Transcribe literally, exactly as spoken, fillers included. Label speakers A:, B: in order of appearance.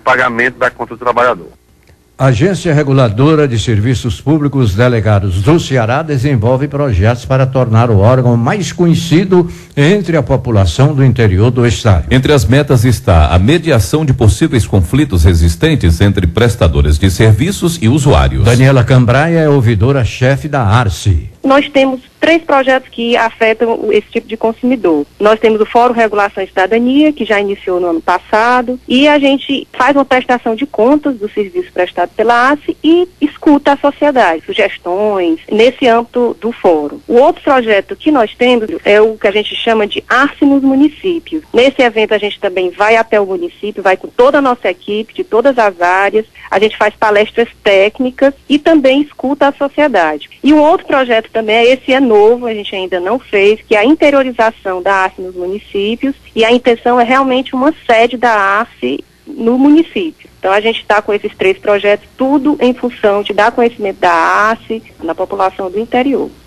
A: pagamento da conta do trabalhador.
B: Agência Reguladora de Serviços Públicos Delegados do Ceará desenvolve projetos para tornar o órgão mais conhecido entre a população do interior do estado.
C: Entre as metas está a mediação de possíveis conflitos existentes entre prestadores de serviços e usuários.
B: Daniela Cambraia é ouvidora-chefe da Arce.
D: Nós temos três projetos que afetam esse tipo de consumidor. Nós temos o Fórum Regulação e Cidadania, que já iniciou no ano passado, e a gente faz uma prestação de contas do serviço prestado pela Arce e escuta a sociedade, sugestões, nesse âmbito do fórum. O outro projeto que nós temos é o que a gente chama de Arce nos municípios. Nesse evento a gente também vai até o município, vai com toda a nossa equipe, de todas as áreas, a gente faz palestras técnicas e também escuta a sociedade. E um outro projeto também, esse é novo, a gente ainda não fez, que é a interiorização da Arce nos municípios, e a intenção é realmente uma sede da Arce no município. Então a gente está com esses três projetos, tudo em função de dar conhecimento da Arce na população do interior.